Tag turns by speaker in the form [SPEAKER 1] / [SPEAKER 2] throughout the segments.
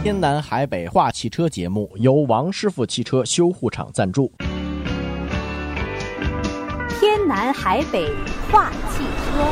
[SPEAKER 1] 天南海北话汽车节目由王师傅汽车修护厂赞助。
[SPEAKER 2] 天南海北话汽车。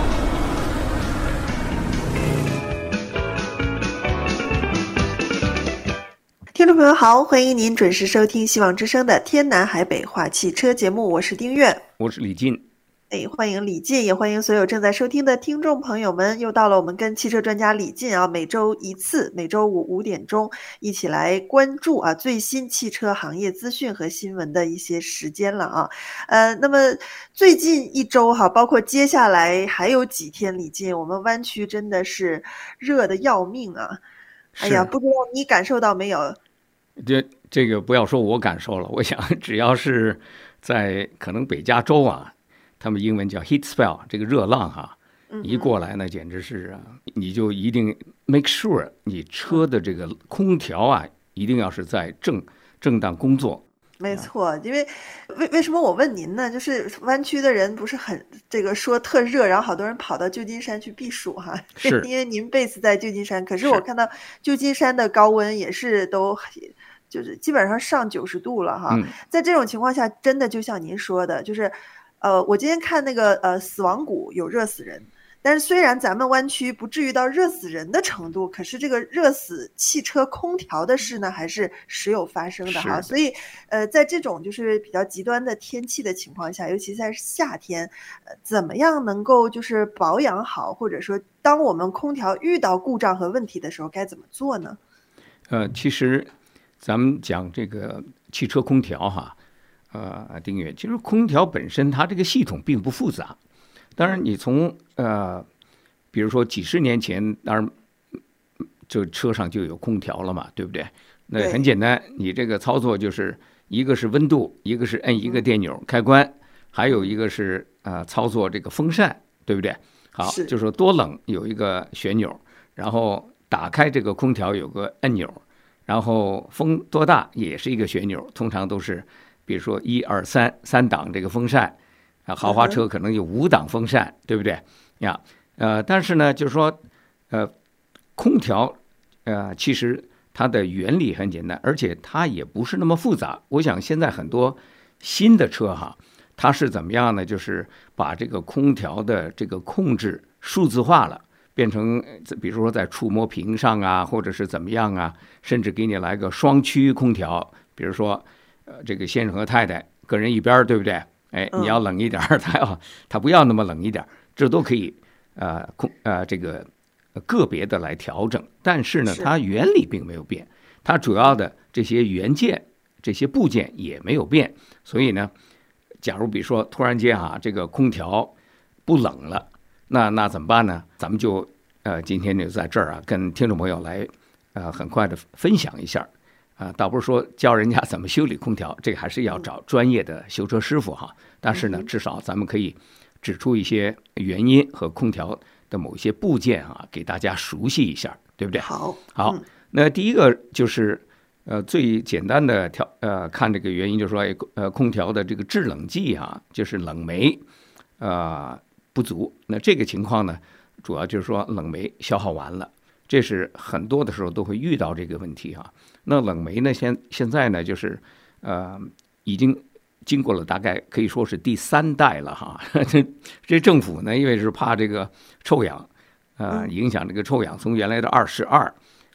[SPEAKER 3] 听众朋友好，欢迎您准时收听希望之声的天南海北话汽车节目，我是丁月，
[SPEAKER 4] 我是李进。
[SPEAKER 3] 欢迎李进，也欢迎所有正在收听的听众朋友们，又到了我们跟汽车专家李进每周一次，每周五5点钟一起来关注最新汽车行业资讯和新闻的一些时间了那么最近一周包括接下来还有几天，李进，我们湾区真的是热得要命哎呀，不知道你感受到没有？
[SPEAKER 4] 这个不要说我感受了，我想只要是在可能北加州他们英文叫 heat spell， 这个热浪一过来呢，简直是你就一定 make sure 你车的这个空调一定要是在正当工作。
[SPEAKER 3] 没错，因为为什么我问您呢？就是湾区的人不是很说特热，然后好多人跑到旧金山去避暑
[SPEAKER 4] 是
[SPEAKER 3] 因为您 base 在旧金山，可是我看到旧金山的高温也是都就是基本上上90度了在这种情况下，真的就像您说的，就是我今天看那个死亡谷有热死人，但是虽然咱们湾区不至于到热死人的程度，可是这个热死汽车空调的事呢，还是时有发生的所以在这种就是比较极端的天气的情况下，尤其在夏天，怎么样能够就是保养好，或者说当我们空调遇到故障和问题的时候该怎么做呢？
[SPEAKER 4] 其实咱们讲这个汽车空调丁月，其实空调本身它这个系统并不复杂。当然你从比如说几十年前，当然这车上就有空调了嘛，对不对？那很简单，你这个操作就是一个是温度，一个是摁一个电钮开关，还有一个是操作这个风扇，对不对？好，就是说多冷有一个旋钮，然后打开这个空调有个按钮，然后风多大也是一个旋钮，通常都是比如说1、2、3档这个风扇，豪华车可能有5档风扇，对不对呀？但是呢，就是说空调其实它的原理很简单，而且它也不是那么复杂。我想现在很多新的车它是怎么样呢？就是把这个空调的这个控制数字化了，变成比如说在触摸屏上或者是怎么样甚至给你来个双区空调，比如说这个先生和太太个人一边，对不对？你要冷一点，他不要那么冷一点，这都可以这个个别的来调整。但是呢，它原理并没有变，它主要的这些元件、这些部件也没有变。所以呢，假如比如说突然间这个空调不冷了，那怎么办呢？咱们就今天就在这儿跟听众朋友来很快的分享一下倒不是说教人家怎么修理空调，这个还是要找专业的修车师傅但是呢，至少咱们可以指出一些原因和空调的某些部件给大家熟悉一下，对不对？
[SPEAKER 3] 好，
[SPEAKER 4] 那第一个就是最简单的看这个原因，就是说空调的这个制冷剂就是冷媒不足。那这个情况呢，主要就是说冷媒消耗完了。这是很多的时候都会遇到这个问题那冷媒呢，现在呢，就是已经经过了大概可以说是第3代了这政府呢，因为是怕这个臭氧影响这个臭氧，从原来的22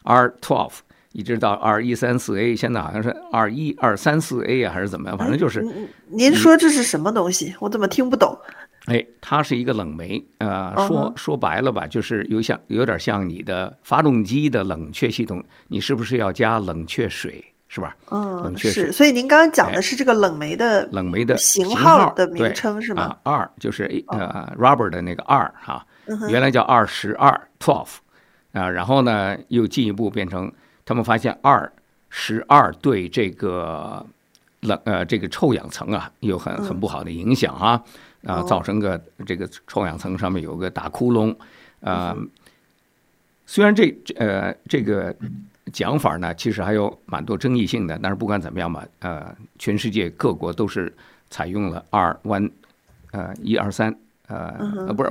[SPEAKER 4] R12 一直到2134A， 现在好像是21234A 还是怎么样，反正就是
[SPEAKER 3] 您说这是什么东西？我怎么听不懂？
[SPEAKER 4] 它是一个冷媒，说白了吧，就是有点像你的发动机的冷却系统，你是不是要加冷却水，是吧？冷却水。
[SPEAKER 3] 所以您刚刚讲的是这个冷媒的型号的名称是吗
[SPEAKER 4] ？2就是rubber 的那个2原来叫2212，然后呢又进一步变成他们发现212对这个这个臭氧层有很不好的影响造成这个臭氧层上面有个大窟窿虽然这个讲法呢，其实还有蛮多争议性的，但是不管怎么样吧，全世界各国都是采用了123 不是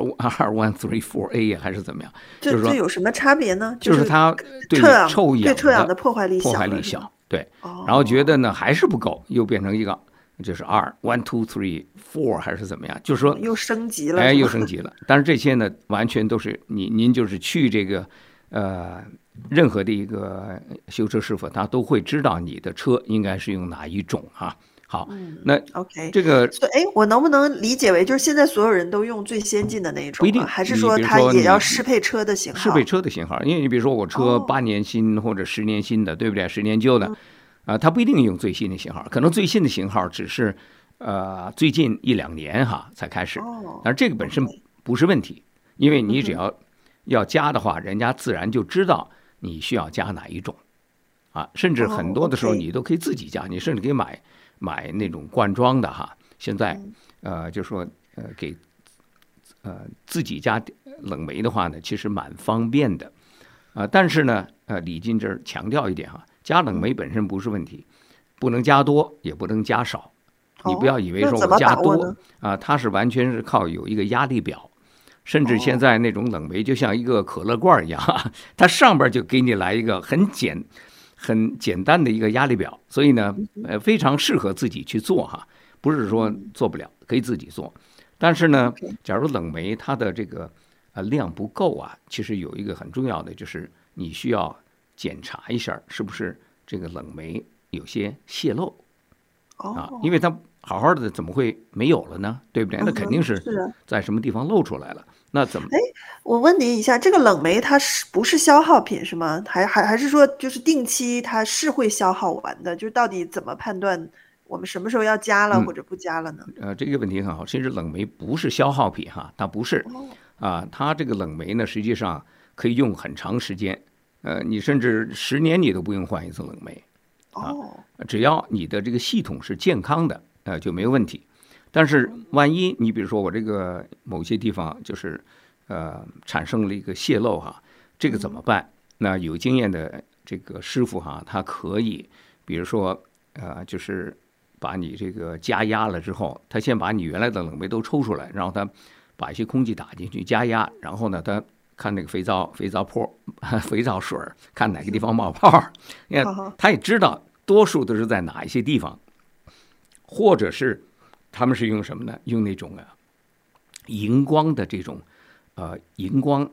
[SPEAKER 4] R134A 呀，还是怎么样？就是说
[SPEAKER 3] 这有什么差别呢？
[SPEAKER 4] 就是它对
[SPEAKER 3] 臭氧的破坏力
[SPEAKER 4] 小，对。然后觉得呢还是不够，又变成一个就是1, 2, 3, 4还是怎么样？就是说
[SPEAKER 3] 又升级了，
[SPEAKER 4] 哎，又升级了。但是这些呢，完全都是您就是去这个任何的一个修车师傅，他都会知道你的车应该是用哪一种啊。好，那
[SPEAKER 3] OK
[SPEAKER 4] 这个，
[SPEAKER 3] 所以我能不能理解为就是现在所有人都用最先进的那一种？
[SPEAKER 4] 不一定，
[SPEAKER 3] 还是说它也要适配车的型号？
[SPEAKER 4] 适配车的型号，因为你比如说我车8年新或者10年新的，对不对？10年旧的，它不一定用最新的型号，可能最新的型号只是最近1-2年才开始，但是这个本身不是问题，因为你只要加的话，人家自然就知道你需要加哪一种啊，甚至很多的时候你都可以自己加，你甚至可以买那种罐装的现在就说给自己加冷媒的话呢，其实蛮方便的但是呢李金这儿强调一点加冷媒本身不是问题，不能加多也不能加少，你不要以为说我加多它是完全是靠有一个压力表，甚至现在那种冷媒就像一个可乐罐一样它上边就给你来一个很简单的一个压力表，所以呢非常适合自己去做不是说做不了，可以自己做。但是呢假如冷媒它的这个量不够其实有一个很重要的，就是你需要检查一下是不是这个冷媒有些泄漏因为它好好的怎么会没有了呢？对不对？那肯定是在什么地方漏出来了。那怎么？
[SPEAKER 3] 我问您一下，这个冷媒它不是消耗品是吗？还是说就是定期它是会消耗完的？就是到底怎么判断我们什么时候要加了或者不加了呢？
[SPEAKER 4] 这个问题很好。其实冷媒不是消耗品它不是它这个冷媒呢，实际上可以用很长时间，你甚至10年你都不用换一次冷媒只要你的这个系统是健康的就没有问题。但是万一你比如说我这个某些地方就是产生了一个泄漏这个怎么办？那有经验的这个师傅他可以比如说就是把你这个加压了之后，他先把你原来的冷媒都抽出来，然后他把一些空气打进去加压，然后呢他看那个肥皂泡肥皂水看哪个地方冒泡，因为他也知道多数都是在哪一些地方，或者是他们是用什么呢？用那种荧光的这种荧光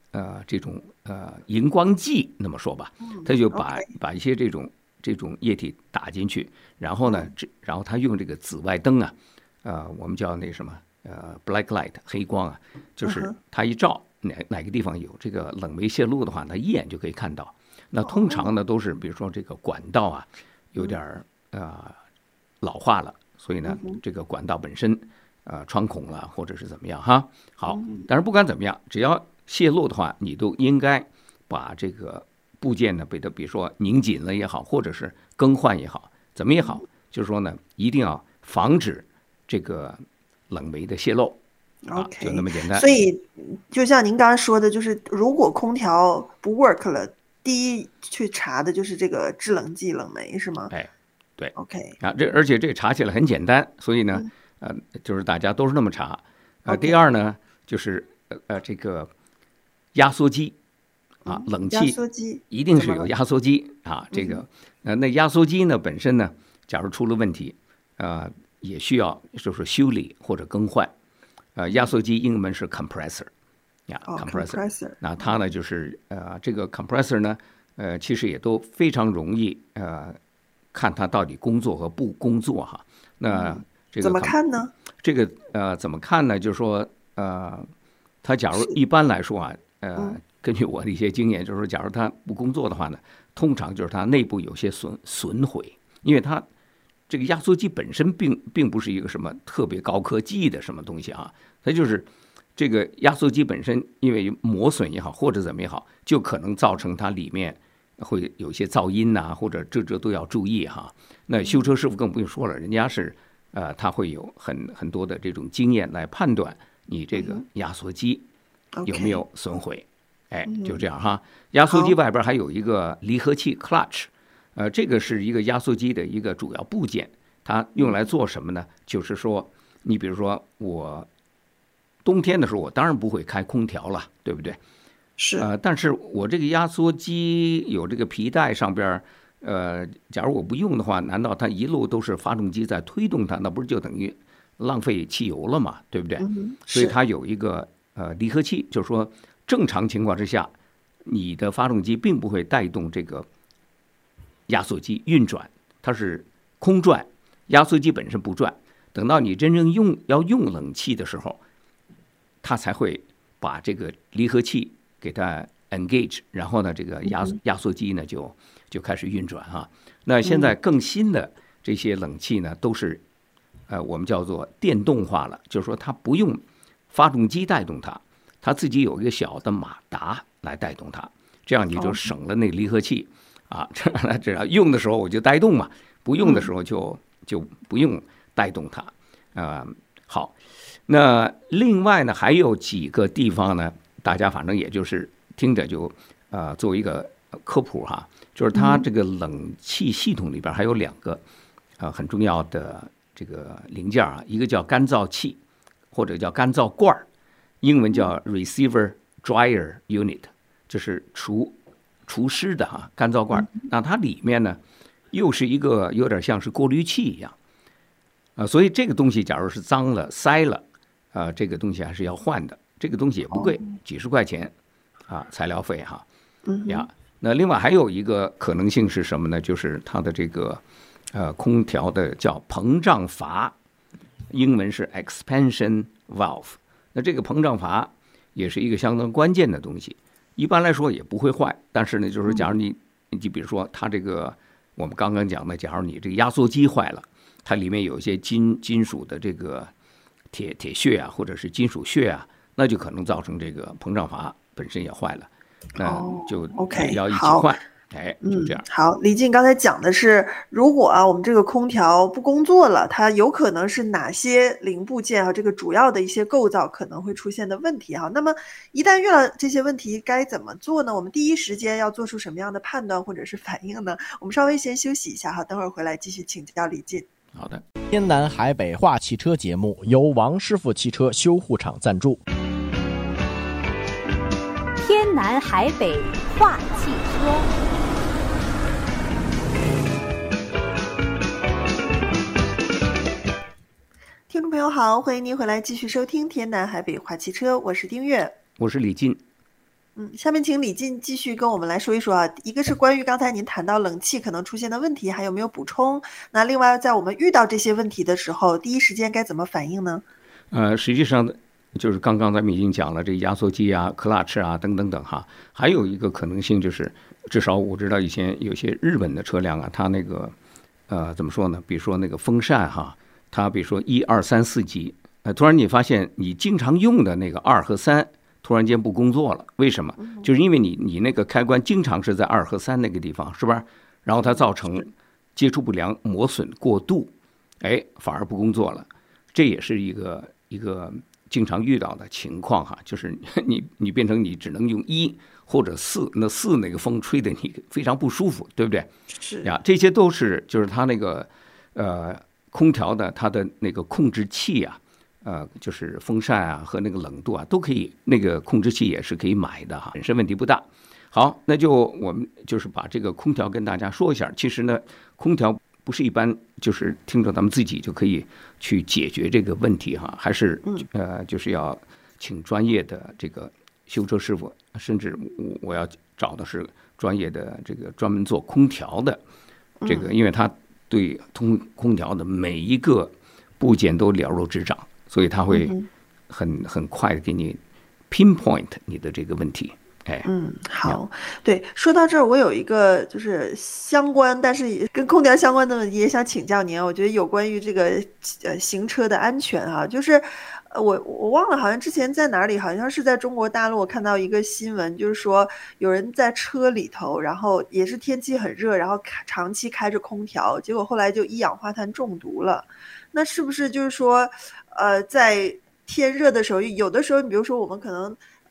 [SPEAKER 4] 荧光剂，那么说吧，他就把一些这种液体打进去，然后呢然后他用这个紫外灯我们叫那什么black light 黑光就是他一照哪个地方有这个冷媒泄露的话，他一眼就可以看到。那通常呢都是比如说这个管道有点老化了，所以呢这个管道本身穿孔了或者是怎么样好，但是不管怎么样，只要泄露的话，你都应该把这个部件呢比如说拧紧了也好，或者是更换也好，怎么也好，就是说呢一定要防止这个冷媒的泄漏就那么简单。
[SPEAKER 3] 所以就像您刚刚说的，就是如果空调不 work 了，第一去查的就是这个制冷剂冷媒是吗？
[SPEAKER 4] 对
[SPEAKER 3] OK
[SPEAKER 4] 而且这个查起来很简单，所以呢就是大家都是那么查第二呢就是这个压缩机冷气一定是有压缩机这个那压缩机呢本身呢假如出了问题也需要就是修理或者更换压缩机英文是 compressor compressor 那它呢就是这个 compressor 呢其实也都非常容易看它到底工作和不工作那这个
[SPEAKER 3] 怎么看呢？
[SPEAKER 4] 这个怎么看呢？就是说它假如一般来说根据我的一些经验，就是说假如它不工作的话呢，通常就是它内部有些损毁，因为它这个压缩机本身并不是一个什么特别高科技的什么东西它就是这个压缩机本身因为磨损也好或者怎么也好，就可能造成它里面会有一些噪音或者这都要注意那修车师傅更不用说了，人家是他会有很多的这种经验来判断你这个压缩机有没有损毁就这样压缩机外边还有一个离合器 clutch这个是一个压缩机的一个主要部件，它用来做什么呢？就是说你比如说我冬天的时候我当然不会开空调了，对不对？
[SPEAKER 3] 是。
[SPEAKER 4] 但是我这个压缩机有这个皮带上边，假如我不用的话，难道它一路都是发动机在推动它？那不是就等于浪费汽油了嘛，对不对？所以它有一个离合器，就是说正常情况之下，你的发动机并不会带动这个压缩机运转，它是空转，压缩机本身不转。等到你真正要用冷气的时候，它才会把这个离合器给它 engage， 然后呢，这个压缩机呢就开始运转哈。那现在更新的这些冷气呢，都是我们叫做电动化了，就是说它不用发动机带动它，它自己有一个小的马达来带动它，这样你就省了那个离合器啊。这样用的时候我就带动嘛，不用的时候就不用带动它。好，那另外呢，还有几个地方呢，大家反正也就是听着就作为一个科普哈，就是它这个冷气系统里边还有2个很重要的这个零件啊，一个叫干燥器或者叫干燥罐，英文叫 receiver dryer unit， 这是除湿的哈干燥罐。那它里面呢又是一个有点像是过滤器一样。所以这个东西假如是脏了塞了，这个东西还是要换的。这个东西也不贵，几十块钱材料费哈。那另外还有一个可能性是什么呢？就是它的这个空调的叫膨胀阀，英文是 expansion valve。那这个膨胀阀也是一个相当关键的东西，一般来说也不会坏，但是呢，就是假如你比如说它这个我们刚刚讲的，假如你这个压缩机坏了。它里面有一些金属的这个铁屑啊，或者是金属屑啊，那就可能造成这个膨胀阀本身也坏了，那就要一起换。就这样。
[SPEAKER 3] 好，李静刚才讲的是，如果我们这个空调不工作了，它有可能是哪些零部件这个主要的一些构造可能会出现的问题哈。那么一旦遇到这些问题，该怎么做呢？我们第一时间要做出什么样的判断或者是反应呢？我们稍微先休息一下哈，等会儿回来继续请教李静。
[SPEAKER 4] 好的，
[SPEAKER 1] 天南海北话汽车节目由王师傅汽车修护厂赞助。
[SPEAKER 2] 天南海北话汽车。
[SPEAKER 3] 听众朋友好，欢迎您回来继续收听天南海北话汽车，我是丁月，
[SPEAKER 4] 我是李进。
[SPEAKER 3] 下面请李进继续跟我们来说一说一个是关于刚才您谈到冷气可能出现的问题，还有没有补充？那另外在我们遇到这些问题的时候，第一时间该怎么反应呢？
[SPEAKER 4] 实际上就是刚刚咱们已经讲了，这压缩机啊、clutch 啊等等等哈，还有一个可能性就是，至少我知道以前有些日本的车辆啊，它那个怎么说呢？比如说那个风扇哈，它比如说1、2、3、4级，突然你发现你经常用的那个2和3。突然间不工作了，为什么？就是因为你那个开关经常是在2和3那个地方，是不是？然后它造成接触不良、磨损过度，反而不工作了。这也是一个经常遇到的情况哈，就是你变成你只能用1或者4，那4那个风吹得你非常不舒服，对不对？
[SPEAKER 3] 是
[SPEAKER 4] 呀，这些都是就是它那个空调的它的那个控制器啊。就是风扇啊和那个冷度啊都可以，那个控制器也是可以买的哈，本身问题不大。好，那就我们就是把这个空调跟大家说一下。其实呢，空调不是一般就是听着咱们自己就可以去解决这个问题哈，还是就是要请专业的这个修车师傅，甚至我要找的是专业的这个专门做空调的这个，因为他对空调的每一个部件都了如指掌。所以他会很快的给你 pinpoint 你的这个问题。
[SPEAKER 3] 好，对，说到这儿，我有一个就是相关，但是也跟空调相关的问题，也想请教您。我觉得有关于这个行车的安全啊，就是我忘了，好像之前在哪里，好像是在中国大陆，我看到一个新闻，就是说有人在车里头，然后也是天气很热，然后长期开着空调，结果后来就1氧化碳中毒了。那是不是就是说，在天热的时候，有的时候，比如说我们可能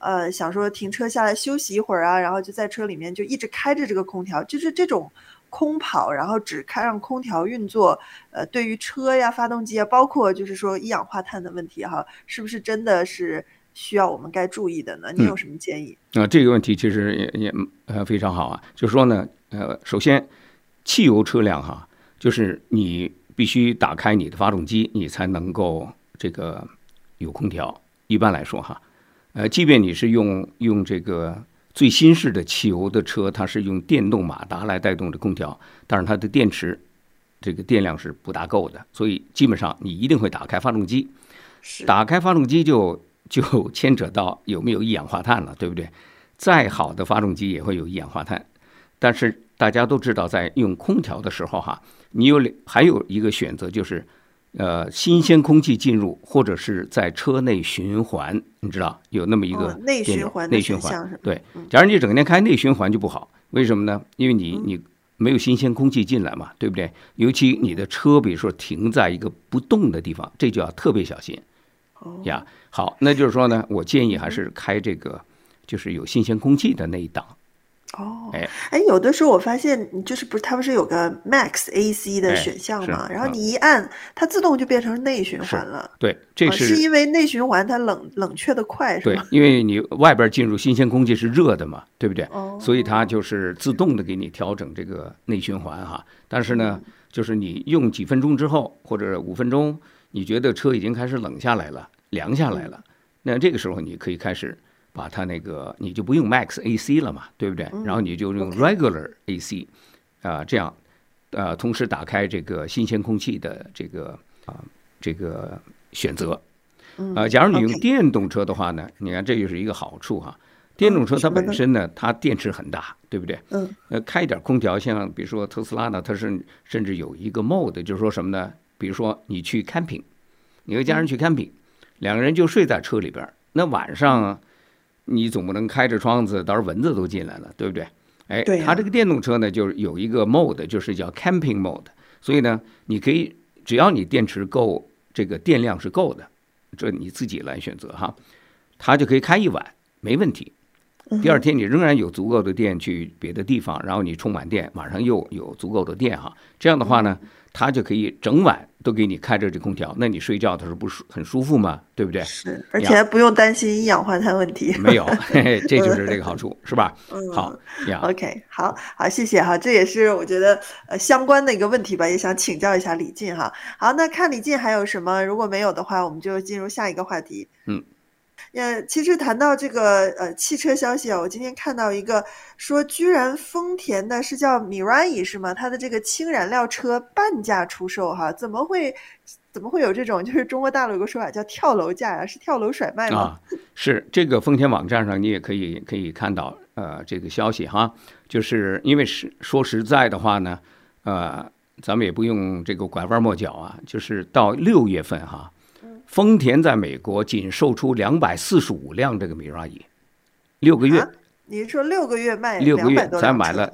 [SPEAKER 3] 想说停车下来休息一会儿啊，然后就在车里面就一直开着这个空调，就是这种空跑，然后只让空调运作，对于车呀、发动机啊，包括就是说一氧化碳的问题哈，是不是真的是需要我们该注意的呢？你有什么建议？
[SPEAKER 4] 这个问题其实也非常好啊，就是说呢，首先汽油车辆哈，就是你必须打开你的发动机，你才能够这个有空调。一般来说哈，即便你是用这个最新式的汽油的车，它是用电动马达来带动的空调，但是它的电池这个电量是不大够的，所以基本上你一定会打开发动机。打开发动机就牵扯到有没有一氧化碳了，对不对？再好的发动机也会有一氧化碳，但是大家都知道，在用空调的时候哈，你还有一个选择就是。新鲜空气进入，或者是在车内循环，你知道有那么一个
[SPEAKER 3] 内循环，
[SPEAKER 4] 对。假如你整天开内循环就不好，为什么呢？因为你没有新鲜空气进来嘛，对不对？尤其你的车，比如说停在一个不动的地方，这就要特别小心。呀，好，那就是说呢，我建议还是开这个，就是有新鲜空气的那一档。
[SPEAKER 3] 有的时候我发现就是它不是有个 Max AC 的选项嘛，然后你一按，它自动就变成内循环了。
[SPEAKER 4] 对，这
[SPEAKER 3] 是因为内循环它冷却的快，是吧？
[SPEAKER 4] 对，因为你外边进入新鲜空气是热的嘛，对不对？所以它就是自动的给你调整这个内循环哈。但是呢，就是你用几分钟之后或者5分钟，你觉得车已经开始冷下来了、凉下来了，那这个时候你可以开始。把它那个你就不用 Max AC 了嘛，对不对？然后你就用 Regular AC，这样同时打开这个新鲜空气的这个选择。假如你用电动车的话呢，你看这就是一个好处哈。电动车它本身呢，它电池很大，对不对？开一点空调，像比如说特斯拉呢，它是甚至有一个 mode， 就是说什么呢？比如说你去 camping， 你和家人去 camping， 2个人就睡在车里边，那晚上。你总不能开着窗子，到时候蚊子都进来了，对不对？它这个电动车呢，就有一个 mode， 就是叫 camping mode。所以呢，你可以只要你电池够，这个电量是够的，这你自己来选择哈，它就可以开一晚，没问题。第二天你仍然有足够的电去别的地方，然后你充满电，晚上又有足够的电哈。这样的话呢，它就可以整晚都给你开着这空调，那你睡觉的时候不是很舒服吗？对不对？
[SPEAKER 3] 是，而且还不用担心一氧化碳问题。
[SPEAKER 4] 没有，这就是这个好处，是吧？好
[SPEAKER 3] ，OK， 好，谢谢哈，这也是我觉得相关的一个问题吧，也想请教一下李进哈。好，那看李进还有什么，如果没有的话，我们就进入下一个话题。其实谈到这个汽车消息啊，我今天看到一个说，居然丰田的是叫 Mirai 是吗？它的这个氢燃料车半价出售哈，怎么会有这种？就是中国大陆有个说法叫跳楼价呀，是跳楼甩卖吗？
[SPEAKER 4] 是这个丰田网站上你也可以看到这个消息哈，就是因为说实在的话呢，咱们也不用这个拐弯抹角啊，就是到6月份哈。丰田在美国仅售出245辆这个 Mirai，6个月。
[SPEAKER 3] 你是说6个月卖
[SPEAKER 4] 6个月才买了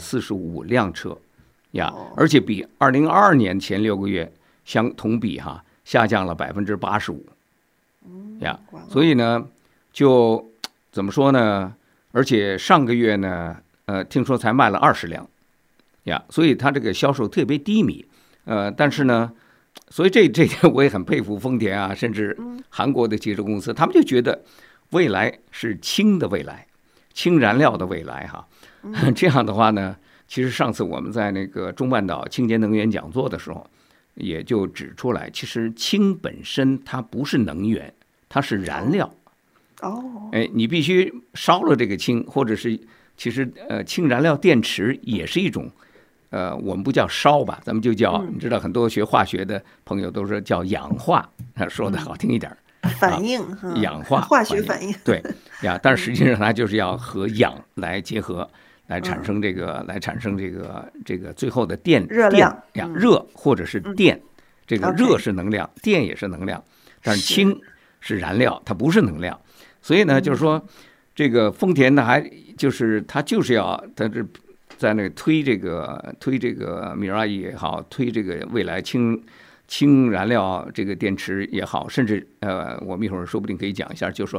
[SPEAKER 4] 245辆车呀，而且比2022年前6个月同比哈下降了85%呀。所以呢，就怎么说呢？而且上个月呢，听说才卖了20辆呀，所以它这个销售特别低迷。但是呢。所以这点我也很佩服丰田啊，甚至韩国的汽车公司，他们就觉得未来是氢的未来，氢燃料的未来哈。这样的话呢，其实上次我们在那个中半岛清洁能源讲座的时候，也就指出来，其实氢本身它不是能源，它是燃料。你必须烧了这个氢，或者是其实氢燃料电池也是一种。我们不叫烧吧，咱们就叫，你知道很多学化学的朋友都说叫氧化，说的好听一点，
[SPEAKER 3] 反应，
[SPEAKER 4] 氧化
[SPEAKER 3] 化学反应，
[SPEAKER 4] 对呀，但是实际上它就是要和氧来结合，来产生这个最后的
[SPEAKER 3] 热量
[SPEAKER 4] 呀，热或者是电，这个热是能量，电也是能量，但是氢是燃料，它不是能量，所以呢，就是说这个丰田呢，它就是要它这。在那推这个 Mirai 也好，推这个未来氢燃料这个电池也好，甚至我们一会儿说不定可以讲一下，就是说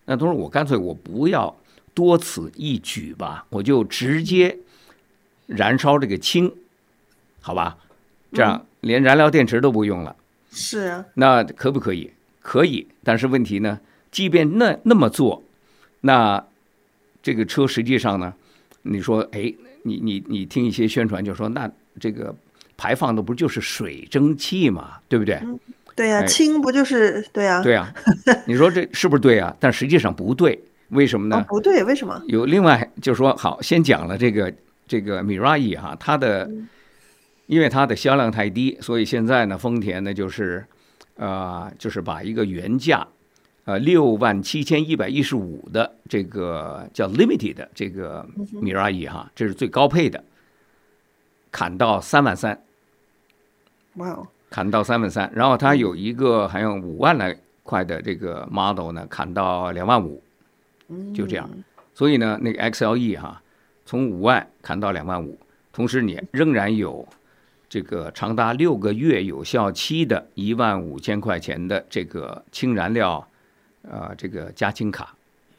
[SPEAKER 4] 那他说我干脆我不要多此一举吧，我就直接燃烧这个氢，好吧？这样连燃料电池都不用了。
[SPEAKER 3] 是啊，
[SPEAKER 4] 那可不可以？可以，但是问题呢，即便那么做，那这个车实际上呢，你说，哎，你听一些宣传就说，那这个排放的不就是水蒸气嘛，对不对？
[SPEAKER 3] 对呀，氢不就是对呀？
[SPEAKER 4] 对呀，你说这是不是对啊？但实际上不对，为什么呢？
[SPEAKER 3] 不对，为什么？
[SPEAKER 4] 有另外就是说，好，先讲了这个Mirai 哈，它的因为它的销量太低，所以现在呢，丰田呢就是把一个原价67115的这个叫 Limited 的这个 Mirai 哈，这是最高配的，砍到33000。
[SPEAKER 3] 哇哦！
[SPEAKER 4] 砍到33000，然后它有一个还有5万来块的这个 model 呢，砍到25000，就这样。所以呢，那个 XLE 哈，从5万砍到25000，同时你仍然有这个长达6个月有效期的15000块钱的这个氢燃料这个加氢卡。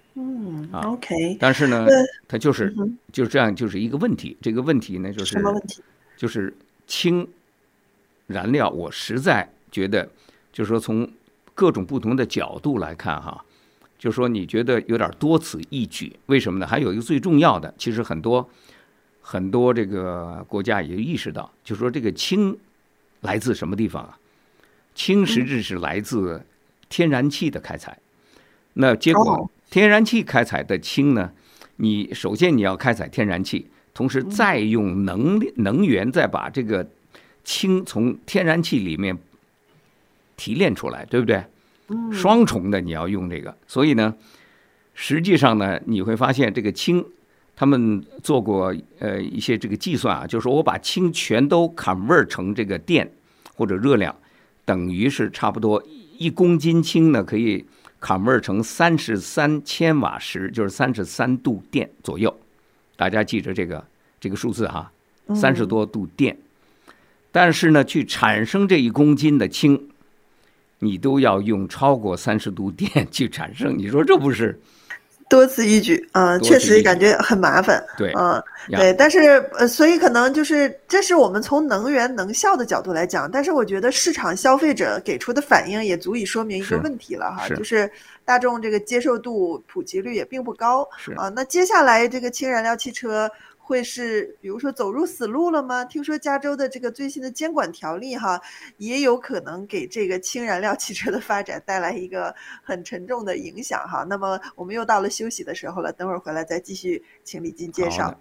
[SPEAKER 3] OK。
[SPEAKER 4] 但是呢，它就是这样，就是一个问题。这个问题呢，就是
[SPEAKER 3] 什么问题？
[SPEAKER 4] 就是氢燃料，我实在觉得，就是说从各种不同的角度来看哈，就是说你觉得有点多此一举。为什么呢？还有一个最重要的，其实很多这个国家也意识到，就是说这个氢来自什么地方啊？氢实质是来自天然气的开采。那结果天然气开采的氢呢，你首先你要开采天然气，同时再用能源再把这个氢从天然气里面提炼出来，对不对？双重的你要用这个，所以呢，实际上呢，你会发现这个氢，他们做过一些这个计算啊，就是说我把氢全都 convert 成这个电或者热量，等于是差不多1公斤氢呢可以 convert 成33千瓦时，就是33度电左右。大家记着这个数字哈，30多度电。但是呢，去产生这1公斤的氢，你都要用超过30度电去产生，你说这不是
[SPEAKER 3] 多此一举啊？确实感觉很麻烦。
[SPEAKER 4] 对，
[SPEAKER 3] 对，但是所以可能就是这是我们从能源能效的角度来讲，但是我觉得市场消费者给出的反应也足以说明一个问题了哈，就是大众这个接受度、普及率也并不高啊。那接下来这个氢燃料汽车会是比如说走入死路了吗？听说加州的这个最新的监管条例哈，也有可能给这个氢燃料汽车的发展带来一个很沉重的影响哈。那么我们又到了休息的时候了，等会儿回来再继续请李金介绍。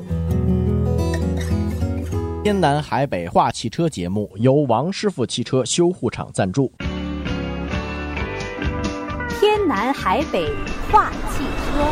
[SPEAKER 1] 天南海北话汽车节目由王师傅汽车修护厂赞助。
[SPEAKER 2] 天南海北话汽车。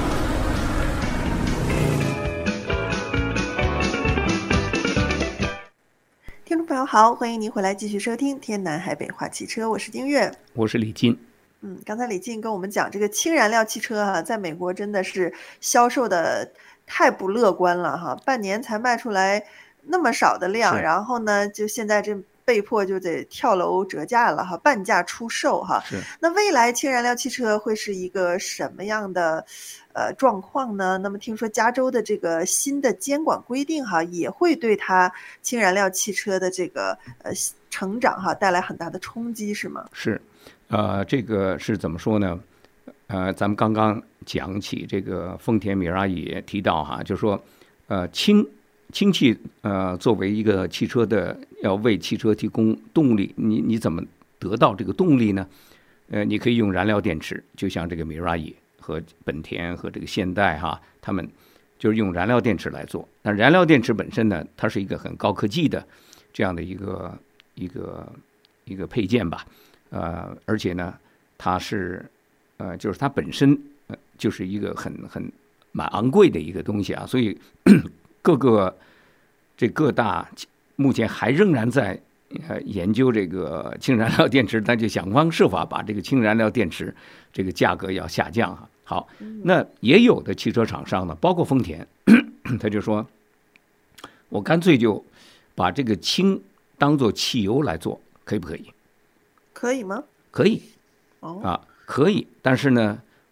[SPEAKER 3] 听众朋友好，欢迎您回来继续收听天南海北话汽车，我是丁月，
[SPEAKER 4] 我是李金。
[SPEAKER 3] 刚才李进跟我们讲这个氢燃料汽车啊，在美国真的是销售的太不乐观了哈，半年才卖出来那么少的量，然后呢，就现在这被迫就得跳楼折价了哈，半价出售哈。那未来氢燃料汽车会是一个什么样的状况呢？那么听说加州的这个新的监管规定哈，也会对它氢燃料汽车的这个成长哈带来很大的冲击，是吗？
[SPEAKER 4] 是。这个是怎么说呢？咱们刚刚讲起这个丰田米拉也提到哈，就是说，氢气作为一个汽车的要为汽车提供动力，你怎么得到这个动力呢？你可以用燃料电池，就像这个米拉和本田和这个现代哈，他们就是用燃料电池来做。但燃料电池本身呢，它是一个很高科技的这样的一个配件吧。而且呢，它是就是它本身就是一个蛮昂贵的一个东西啊，所以各大目前还仍然在研究这个氢燃料电池，他就想方设法把这个氢燃料电池这个价格要下降啊。好，那也有的汽车厂商呢，包括丰田，他就说，我干脆就把这个氢当做汽油来做，可以不可以？
[SPEAKER 3] 可以吗？
[SPEAKER 4] 可以，可以。但是呢，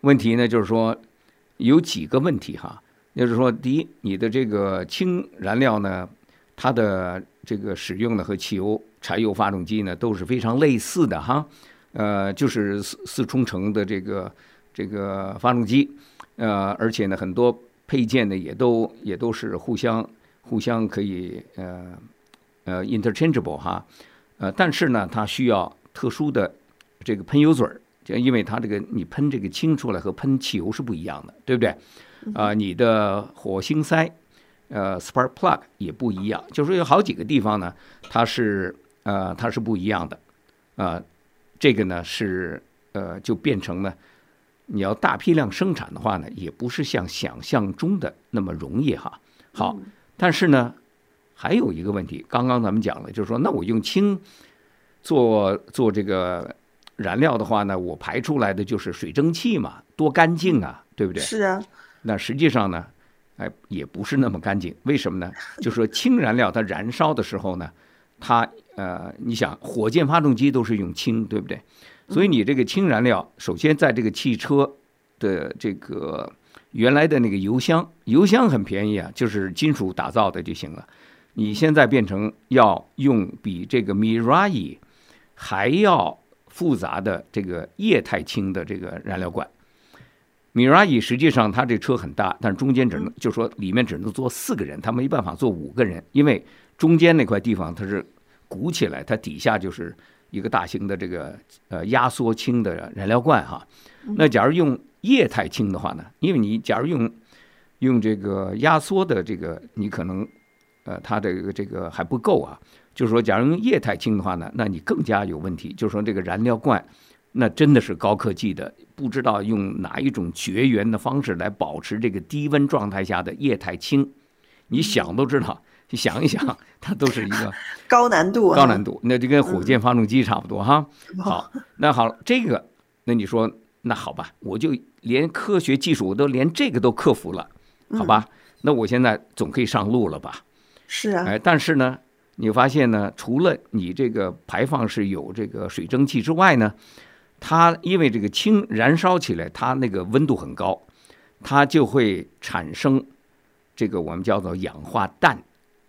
[SPEAKER 4] 问题呢，就是说有几个问题哈，就是说，第一，你的这个氢燃料呢，它的这个使用呢和汽油、柴油发动机呢都是非常类似的哈，就是四冲程的这个发动机，而且呢很多配件呢也都是互相可以interchangeable 哈，但是呢它需要特殊的这个喷油嘴儿。因为它这个你喷这个氢出来和喷汽油是不一样的，对不对？你的火星塞spark plug 也不一样，就是说有好几个地方呢，它是不一样的，这个呢是就变成呢，你要大批量生产的话呢，也不是像想象中的那么容易哈。好，但是呢还有一个问题，刚刚咱们讲了，就是说那我用氢做这个燃料的话呢，我排出来的就是水蒸气嘛，多干净啊，对不对？
[SPEAKER 3] 是啊。
[SPEAKER 4] 那实际上呢，也不是那么干净。为什么呢？就是说氢燃料它燃烧的时候呢，它你想火箭发动机都是用氢，对不对？所以你这个氢燃料，首先在这个汽车的这个原来的那个油箱很便宜啊，就是金属打造的就行了。你现在变成要用比这个 Mirai 还要复杂的这个液态氢的这个燃料罐。Mirai 实际上它这车很大，但是中间就说里面只能坐4个人，它没办法坐5个人，因为中间那块地方它是鼓起来，它底下就是一个大型的这个压缩氢的燃料罐哈。那假如用液态氢的话呢，因为你假如用这个压缩的这个，你可能它的这个还不够啊。就是说，假如用液态氢的话呢，那你更加有问题。就是说，这个燃料罐，那真的是高科技的，不知道用哪一种绝缘的方式来保持这个低温状态下的液态氢。你想都知道，你想一想，它都是一个
[SPEAKER 3] 高难度，
[SPEAKER 4] 那就跟火箭发动机差不多哈。好，那好了，这个，那你说，那好吧，我就连科学技术我都连这个都克服了，好吧？那我现在总可以上路了吧？
[SPEAKER 3] 是啊。
[SPEAKER 4] 但是呢，你发现呢，除了你这个排放是有这个水蒸气之外呢，它因为这个氢燃烧起来，它那个温度很高，它就会产生这个我们叫做氧化氮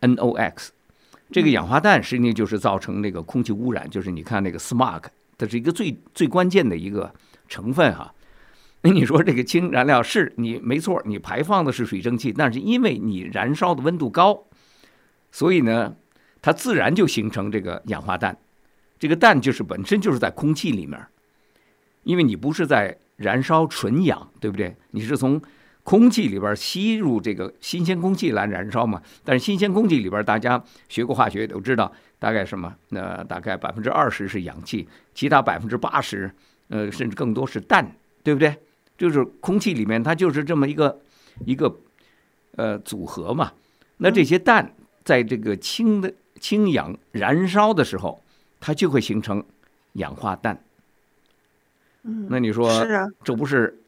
[SPEAKER 4] NOx。这个氧化氮实际上就是造成那个空气污染，就是你看那个 smog， 它是一个最关键的一个成分哈。那你说这个氢燃料是你没错，你排放的是水蒸气，但是因为你燃烧的温度高，所以呢，它自然就形成这个氧化氮。这个氮就是本身就是在空气里面，因为你不是在燃烧纯氧，对不对？你是从空气里边吸入这个新鲜空气来燃烧嘛。但是新鲜空气里边，大家学过化学都知道，大概什么？大概20%是氧气，其他80%，甚至更多是氮，对不对？就是空气里面它就是这么一个组合嘛。那这些氮在这个氢氧燃烧的时候，它就会形成氧化氮。那你说，这不是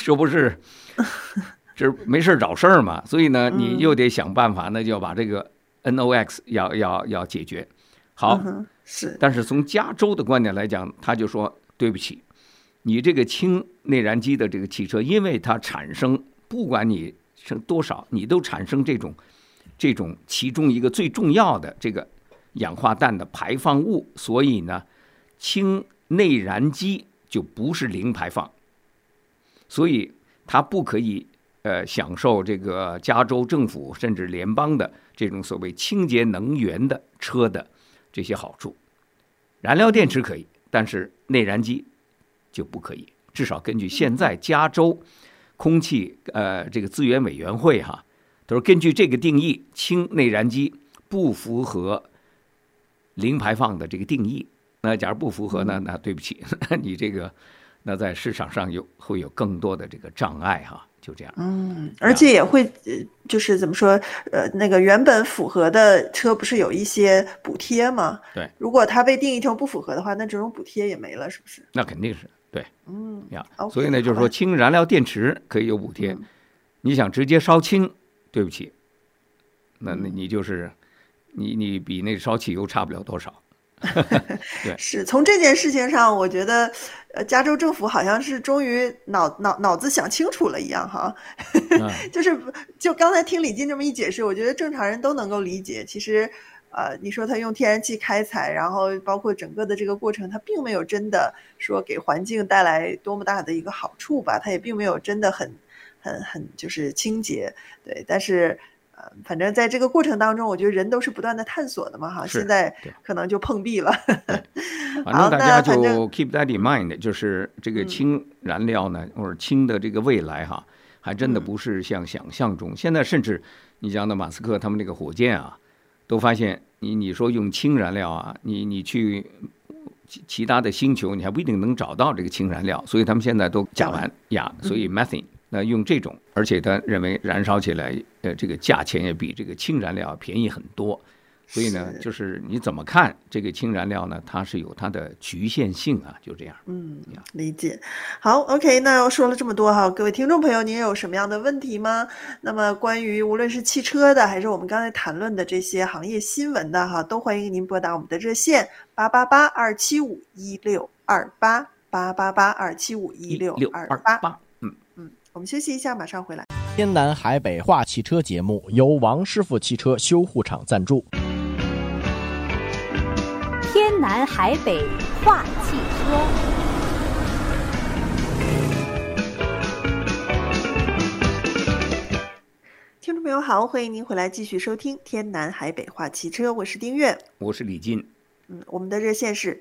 [SPEAKER 4] 这没事找事儿嘛？所以呢，你又得想办法，那就要把这个 NOx 要解决。好，
[SPEAKER 3] 是。
[SPEAKER 4] 但是从加州的观点来讲，他就说对不起，你这个氢内燃机的这个汽车，因为它产生不管你是多少，你都产生这种其中一个最重要的这个氧化氮的排放物，所以呢，氢内燃机就不是零排放，所以它不可以享受这个加州政府甚至联邦的这种所谓清洁能源的车的这些好处。燃料电池可以，但是内燃机就不可以。至少根据现在加州空气这个资源委员会哈，都是根据这个定义，氢内燃机不符合零排放的这个定义。那假如不符合呢，那对不起，你这个那在市场上会有更多的这个障碍哈，就这样。
[SPEAKER 3] 而且也会就是怎么说，那个原本符合的车不是有一些补贴吗？
[SPEAKER 4] 对，
[SPEAKER 3] 如果它被定义成不符合的话，那这种补贴也没了，是不是？
[SPEAKER 4] 那肯定是对。所以呢，就是说氢燃料电池可以有补贴，你想直接烧氢，对不起，那你就是你比那烧汽油差不了多少。 对，
[SPEAKER 3] 是从这件事情上，我觉得，加州政府好像是终于脑子想清楚了一样哈，就刚才听李进这么一解释，我觉得正常人都能够理解。其实，你说他用天然气开采，然后包括整个的这个过程，他并没有真的说给环境带来多么大的一个好处吧，他也并没有真的很就是清洁，对，但是。反正在这个过程当中，我觉得人都是不断的探索的嘛，哈，现在可能就碰壁了。
[SPEAKER 4] 反正大家就 keep that in mind， 就是这个氢燃料呢，或者氢的这个未来哈，还真的不是像想象中。现在甚至你讲的马斯克他们那个火箭啊，都发现你说用氢燃料啊，你去其他的星球，你还不一定能找到这个氢燃料，所以他们现在都甲烷呀，所以 methane。那用这种，而且他认为燃烧起来，这个价钱也比这个氢燃料便宜很多，所以呢，就是你怎么看这个氢燃料呢？它是有它的局限性啊，就这样。
[SPEAKER 3] 理解。好 ，OK， 那说了这么多哈，各位听众朋友，您有什么样的问题吗？那么关于无论是汽车的，还是我们刚才谈论的这些行业新闻的哈，都欢迎您拨打我们的热线888-275-1628，888-275-1628。我们休息一下，马上回来。
[SPEAKER 1] 天南海北话汽车节目由王师傅汽车修护厂赞助。
[SPEAKER 2] 天南海北话汽车。
[SPEAKER 3] 听众朋友好，欢迎您回来继续收听天南海北话汽车，我是丁月，
[SPEAKER 4] 我是李进。
[SPEAKER 3] 我们的热线是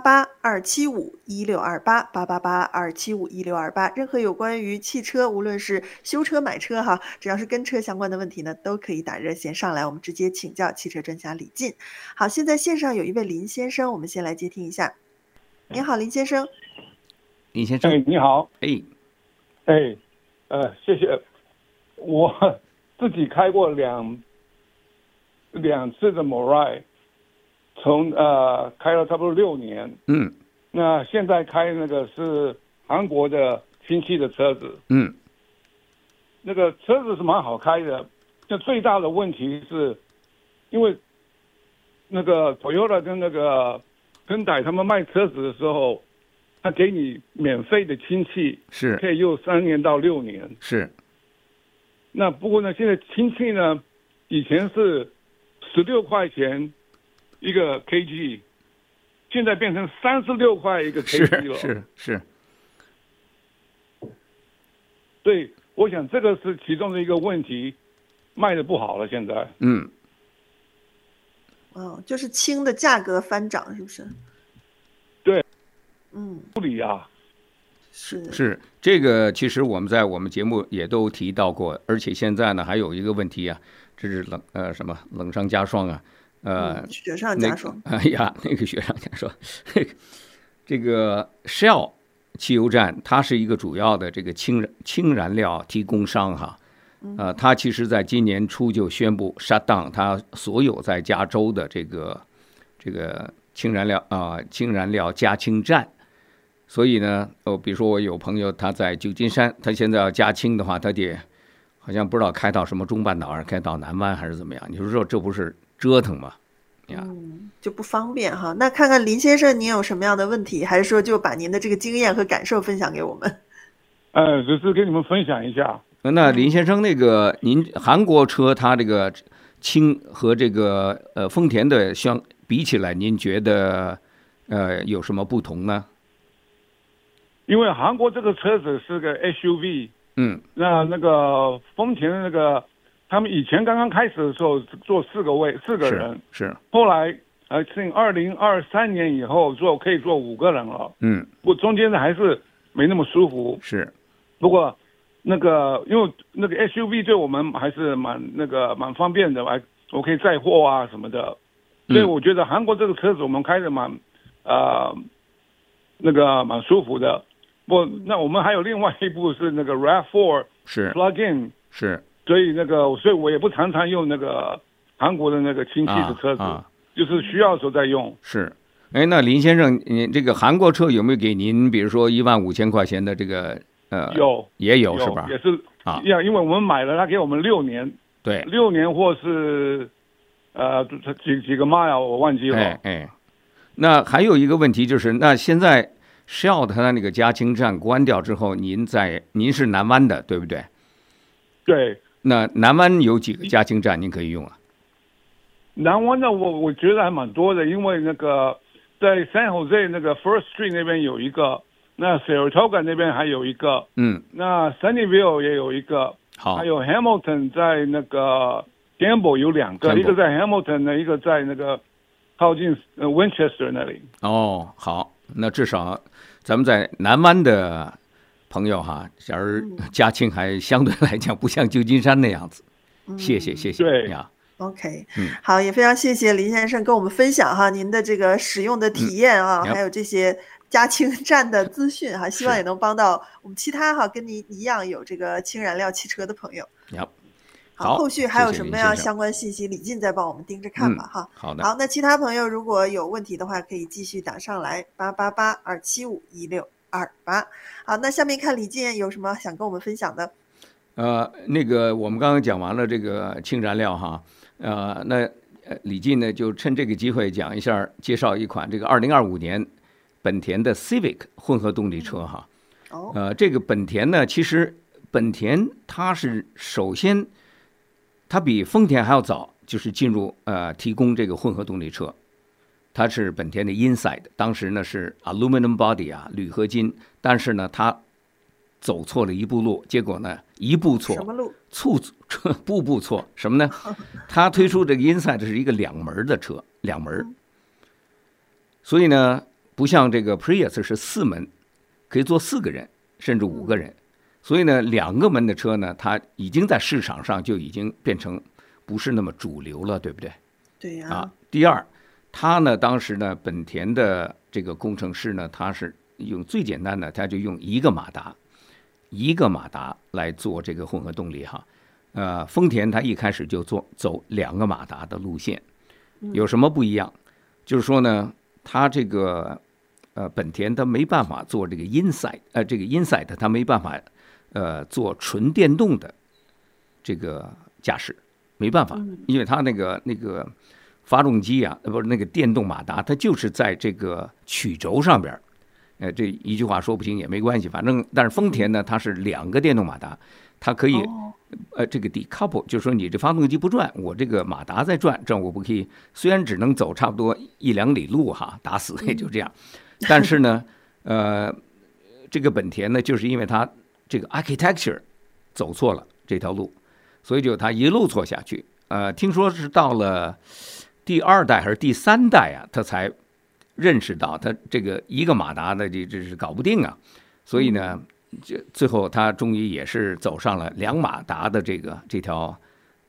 [SPEAKER 3] 888-275-1628，888-275-1628。任何有关于汽车，无论是修车买车哈，只要是跟车相关的问题呢，都可以打热线上来，我们直接请教汽车专家李进。好，现在线上有一位林先生，我们先来接听一下。你好，林先生。
[SPEAKER 4] 林先生，
[SPEAKER 5] 你好。谢谢。我自己开过两次的 Mirai。从开了差不多6年，那现在开那个是韩国的氢气的车子，那个车子是蛮好开的，那最大的问题是，因为那个 Toyota 跟那个Hyundai他们卖车子的时候，他给你免费的氢气，
[SPEAKER 4] 是
[SPEAKER 5] 可以用3年到6年，
[SPEAKER 4] 是。
[SPEAKER 5] 那不过呢，现在氢气呢，以前是16块钱。一个 kg， 现在变成36块一个 kg 了。
[SPEAKER 4] 是。
[SPEAKER 5] 对，我想这个是其中的一个问题，卖的不好了。现在，
[SPEAKER 3] 就是氢的价格翻涨，是不是？
[SPEAKER 5] 对，不理啊。
[SPEAKER 4] 是这个，其实我们在我们节目也都提到过，而且现在呢还有一个问题啊，这是冷上加霜啊。
[SPEAKER 3] 雪上加霜。
[SPEAKER 4] 那个雪上加霜。这个 Shell 汽油站，它是一个主要的这个氢燃料提供商哈。它其实在今年初就宣布 shut down 它所有在加州的这个氢燃料加氢站。所以呢，比如说我有朋友他在旧金山，他现在要加氢的话，他得好像不知道开到什么中半岛，还是开到南湾还是怎么样？你说这不是折腾嘛，
[SPEAKER 3] 就不方便哈。那看看林先生，您有什么样的问题，还是说就把您的这个经验和感受分享给我们？
[SPEAKER 5] 只是跟你们分享一下。
[SPEAKER 4] 那林先生，那个您韩国车它这个氢和这个丰田的比起来，您觉得有什么不同呢？
[SPEAKER 5] 因为韩国这个车子是个 SUV，那个丰田的那个。他们以前刚刚开始的时候坐4个人，
[SPEAKER 4] 是。后
[SPEAKER 5] 来从2023年以后可以坐5个人了，不过中间的还是没那么舒服。
[SPEAKER 4] 是。
[SPEAKER 5] 不过那个因为那个 SUV 对我们还是蛮方便的，我可以载货啊什么的，所以我觉得韩国这个车子我们开的蛮舒服的。那我们还有另外一部是那个 RAV4
[SPEAKER 4] 是
[SPEAKER 5] Plug-in
[SPEAKER 4] 是。
[SPEAKER 5] 所以我也不常常用那个韩国的那个氢气的车子，就是需要的时候再用。
[SPEAKER 4] 是，那林先生，你这个韩国车有没有给您，比如说15000块钱的这个也有是吧？
[SPEAKER 5] 也是因为我们买了，他给我们6年，
[SPEAKER 4] 对
[SPEAKER 5] ，6年或是几个 mile 我忘记了。
[SPEAKER 4] 那还有一个问题就是，那现在 Shell 它那个加氢站关掉之后，您是南湾的，对不对？
[SPEAKER 5] 对。
[SPEAKER 4] 那南湾有几个加氢站您可以用啊？
[SPEAKER 5] 南湾的我觉得还蛮多的，因为那个在 San Jose 那个 First Street 那边有一个，那 Saratoga 那边还有一个，那 Sunnyvale 也有一个，
[SPEAKER 4] 好，
[SPEAKER 5] 还有 Hamilton 在那个 Gamble 有2个，一个在 Hamilton 的，一个在那个靠近Winchester 那里。
[SPEAKER 4] 哦，好，那至少咱们在南湾的朋友哈，假如加氢还相对来讲不像旧金山那样子。谢谢
[SPEAKER 5] 对
[SPEAKER 4] 呀。
[SPEAKER 3] OK，好，也非常谢谢林先生跟我们分享哈您的这个使用的体验啊，还有这些加氢站的资讯哈，希望也能帮到我们其他哈跟您一样有这个氢燃料汽车的朋友。好，后续还有什么样相关信息，李进再帮我们盯着看吧哈。
[SPEAKER 4] 好的。
[SPEAKER 3] 好，那其他朋友如果有问题的话，可以继续打上来888-275-1628。好，那下面看李进有什么想跟我们分享的？
[SPEAKER 4] 那个我们刚刚讲完了这个氢燃料哈。那李进呢就趁这个机会讲一下，介绍一款这个2025年本田的 Civic 混合动力车哈。这个本田呢，其实本田它是首先它比丰田还要早，就是进入提供这个混合动力车。它是本田的 Insight， 当时呢是 aluminum body 啊，铝合金，但是呢它走错了一步路，结果呢一步错，
[SPEAKER 3] 什么路？
[SPEAKER 4] 步步错，什么呢？他推出这个 Insight 是一个2门的车，2门，所以呢不像这个 Prius 是4门，可以坐4个人甚至5个人，所以呢2个门的车呢，它已经在市场上就已经变成不是那么主流了，对不对？
[SPEAKER 3] 对呀。
[SPEAKER 4] 第二，他呢当时呢本田的这个工程师呢，他是用最简单的，他就用一个马达来做这个混合动力哈。丰田它一开始就走2个马达的路线，有什么不一样？就是说呢，它这个本田它没办法做这个 Insight 它没办法做纯电动的这个驾驶，没办法，因为它那个发动机啊，不是那个电动马达，它就是在这个曲轴上边。这一句话说不清也没关系，反正但是丰田呢，它是2个电动马达，它可以这个 decouple， 就是说你这发动机不转，我这个马达在转，这样我不可以，虽然只能走差不多1-2里路哈，打死也就这样，但是呢，这个本田呢，就是因为它这个 architecture 走错了这条路，所以就它一路错下去。听说是到了第2代还是第3代啊，它才认识到它这个一个马达的这是搞不定啊，所以呢，最后他终于也是走上了2马达的这条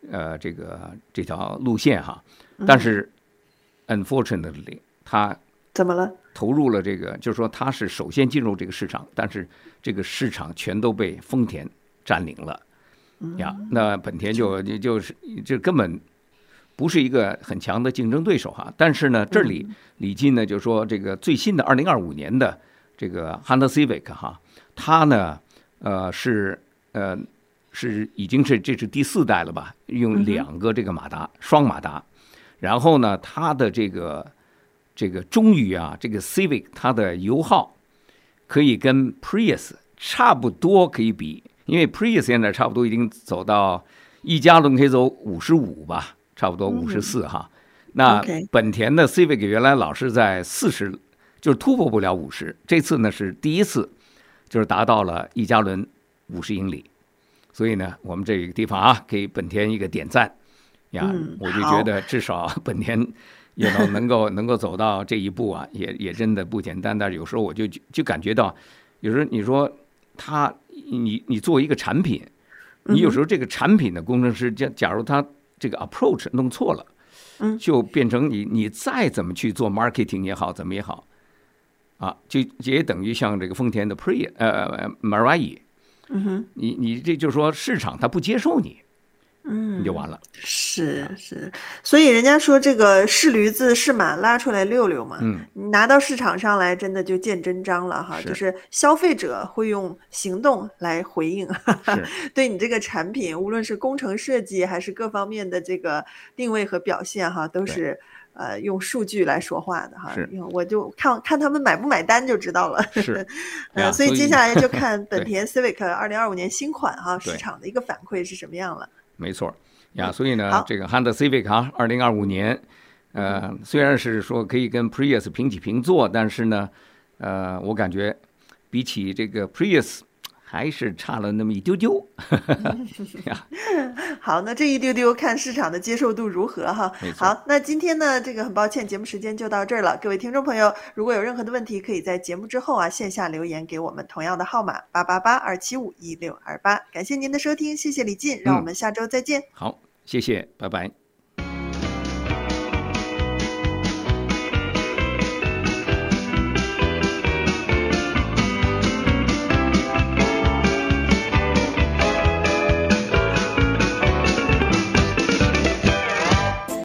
[SPEAKER 4] 路线哈。但是 unfortunately 他
[SPEAKER 3] 怎么了？
[SPEAKER 4] 投入了这个，就是说他是首先进入这个市场，但是这个市场全都被丰田占领了呀。那本田就是根本不是一个很强的竞争对手哈。但是呢，这里李进呢就说，这个最新的2025年的这个 Honda Civic 哈，它呢是已经是这是第4代了吧？用2个这个马达，双马达。然后呢，它的这个终于啊，这个 Civic 它的油耗可以跟 Prius 差不多可以比，因为 Prius 现在差不多已经走到1加仑可以走55吧。差不多54哈，那本田的 Civic 原来老是在40，就是突破不了50，这次呢是第一次，就是达到了1加仑50英里，所以呢，我们这个地方啊，给本田一个点赞呀，我就觉得至少本田也能够走到这一步啊，也真的不简单。但是有时候我就感觉到，有时候你说你做一个产品，你有时候这个产品的工程师，假如他这个 approach 弄错了，就变成你再怎么去做 marketing 也好，怎么也好，啊，就也等于像这个丰田的 Mirai，你这就是说市场它不接受你， 你就完了。
[SPEAKER 3] 是，所以人家说这个是驴子是马拉出来溜溜嘛，你拿到市场上来真的就见真章了哈，就是消费者会用行动来回应对你这个产品，无论是工程设计还是各方面的这个定位和表现哈，都是用数据来说话的哈，我就看他们买不买单就知道了。
[SPEAKER 4] 是，
[SPEAKER 3] 所以接下来就看本田 Civic 2025年新款哈，市场的一个反馈是什么样了。
[SPEAKER 4] 没错呀，所以呢，这个 Honda Civic 2025年，虽然是说可以跟 Prius 平起平坐，但是呢，我感觉比起这个 Prius 还是差了那么一丢丢。
[SPEAKER 3] 好，那这一丢丢看市场的接受度如何哈。好，那今天呢，这个很抱歉，节目时间就到这儿了。各位听众朋友，如果有任何的问题，可以在节目之后线下留言给我们，同样的号码888-275-1628。感谢您的收听，谢谢李进，让我们下周再见。
[SPEAKER 4] 好，谢谢，拜拜。